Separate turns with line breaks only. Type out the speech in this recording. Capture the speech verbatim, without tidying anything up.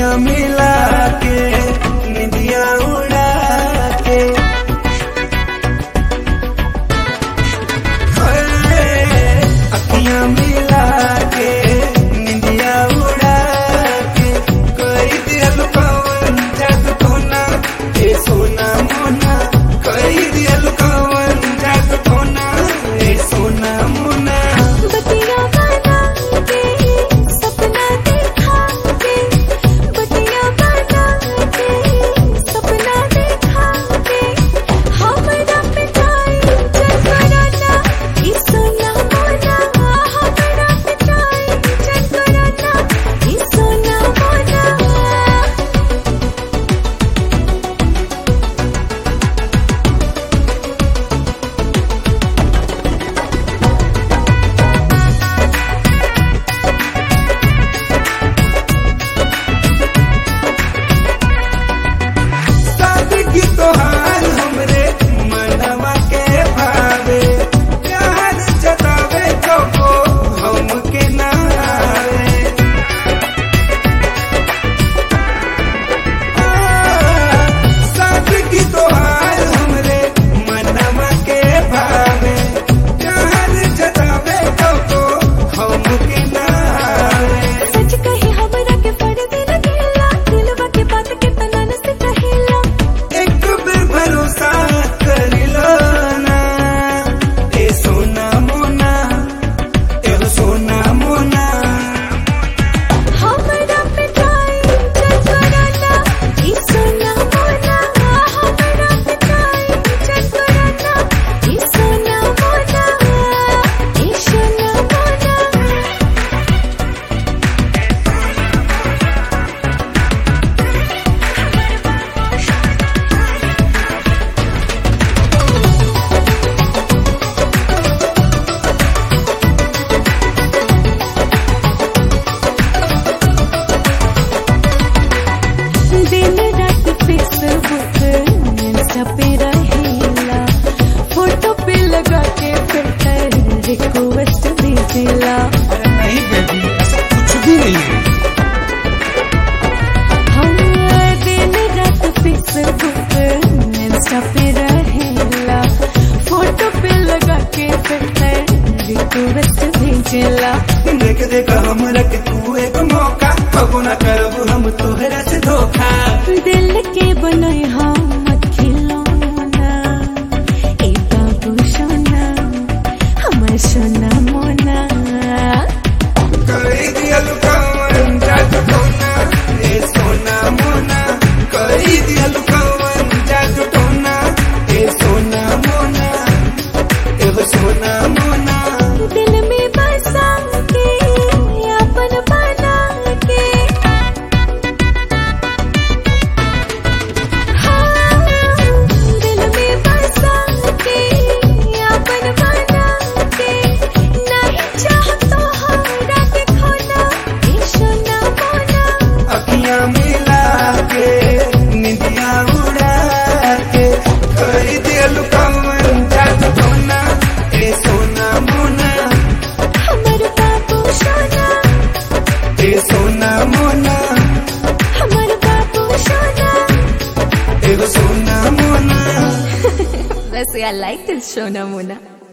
अखियां मिला के निदिया उड़ा के अखियां मिला के निदिया उड़ा के कोई दिल कौन जादू कोना ए सोना मोना कोई दिल कौन जादू कोना ए सोना मोना
बतिया बना के सपना देखा के बतिया बना के सपना देखा के हमरा पिटाई चकराना ई सोना मोना हमरा पिटाई चकराना ई सोना मोना
सादगी तोहार हमरे मनवा के भावे प्यार जतावे तो को हमके ना आवे सादगी तोहार हमरे मनवा के भावे प्यार जतावे तो को हमके ना आवे
सच कहे हमरा के फर्द लगेला दिलवा के बात के तनान से कहेला
एक बेर भरोसा कर लो ना ए सोना मोना ए सोना मोना
हमरा पिटाई चकराना ई सोना मोना हमरा पिटाई चकराना ई सोना मोना ई सोना मोना दिन रात फेसबुक इंस्टा पे रहेला फोटो पे लगा के फिल्टर रिक्वेस्ट भेजेला
अरे नहीं बेबी ऐसा कुछ भी नहीं है
हम दिन रात फेसबुक इंस्टा पे रहेला फोटो पे लगा के फिल्टर रिक्वेस्ट भेजेला
देख देख हमरा के तू एक मौका कबो ना करब हम तोहरा से धोखा
दिल के बनाए हम मत खिलौना ए बाबू सोना हमर सोना मोना
कई दियल कवन जादू टोना ए सोना मोना कई दियल कवन जादू टोना ए सोना मोना ए सोना मोना
दिल में बसा के अपन बना के हाँ, दिल में बसा के अपन बना के नहीं चाहतो हमरा के खोना ए सोना मोना
अखियां मिला के निदिया उड़ा के कई दियल कवन जादू टोना ए सोना मोना
हमर बाबू सोना
ए सोना मोना
हमर बाबू सोना
ए सोना मोना
वैसे I like this Shona Mona.